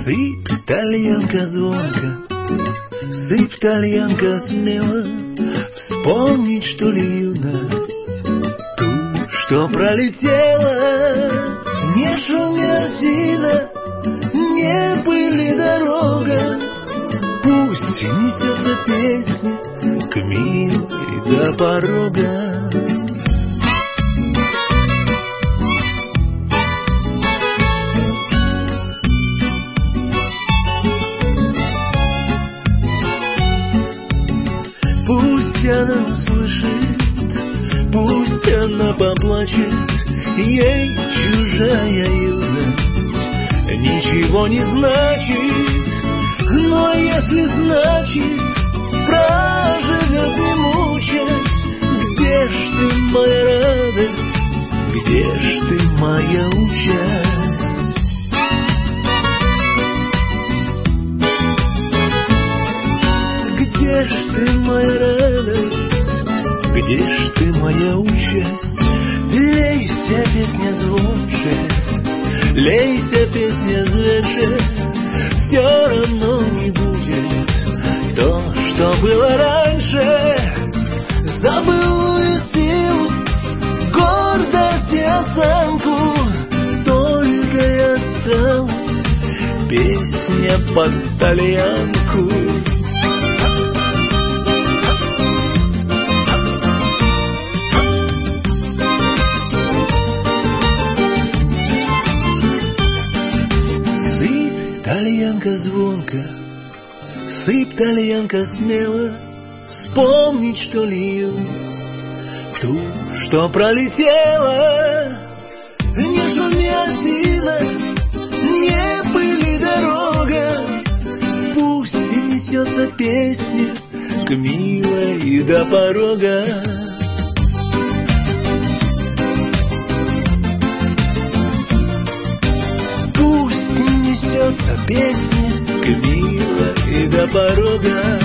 Сыпь, тальянка, звонко, сыпь, тальянка, смело, вспомнить, что ли, юность, ту, что пролетела. Не шумя сильно, не пыли дорога, пусть несется песня к милой до порога. Пусть она услышит, пусть она поплачет, ей чужая юность ничего не значит. Но если значит, проживет не мучаясь. Где ж ты, моя радость, где ж ты, моя участь? Где ж ты, моя радость, где ж ты, моя участь? Лейся, песня звонче, лейся, песня зверже, все равно не будет то, что было раньше. Забылую силу, гордость и осанку, только и осталась песня под тальянку. Тальянка звонко, сыпь, тальянка, смело, вспомнить, что ли, юность, ту, что пролетела. Не шумя сильно, не пыли дорога, пусть и несется песня к милой до порога. Песня к милой до порога.